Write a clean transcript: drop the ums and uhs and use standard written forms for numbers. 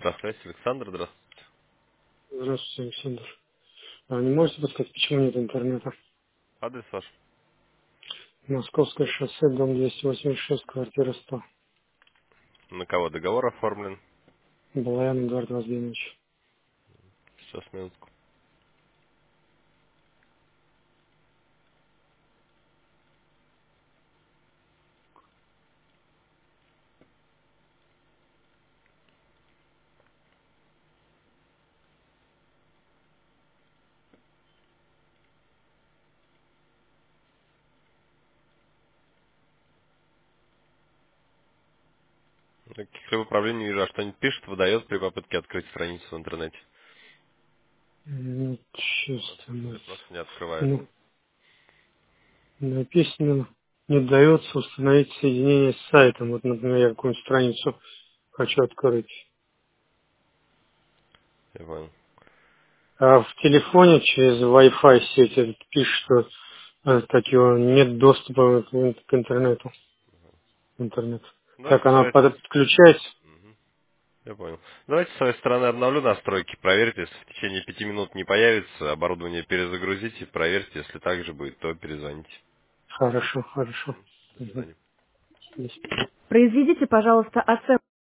Автосвязь, Александр, здравствуйте. Здравствуйте, Александр. А не можете подсказать, почему нет интернета? Адрес ваш? Московское шоссе, дом 286, квартира 100. На кого договор оформлен? Балаян Эдуард Владимирович. Сейчас, минутку. Каких-либо проблем не вижу, а что-нибудь пишет, выдает при попытке открыть страницу в интернете. Ну, честно. Или просто не открывает. Ну, написано, не дается установить соединение с сайтом. Вот, например, я какую-нибудь страницу хочу открыть. Я понял. А в телефоне через Wi-Fi сеть этот пишет, что так его нет доступа к интернету. Интернет. Как Давайте она давайте. подключается? Мгм. Я понял. Давайте с своей стороны обновлю настройки, проверьте, если в течение 5 минут не появится, оборудование перезагрузите, проверьте, если так же будет, то перезвоните. Хорошо, хорошо. До Мгм. свидания. Есть. Произведите, пожалуйста, оценку.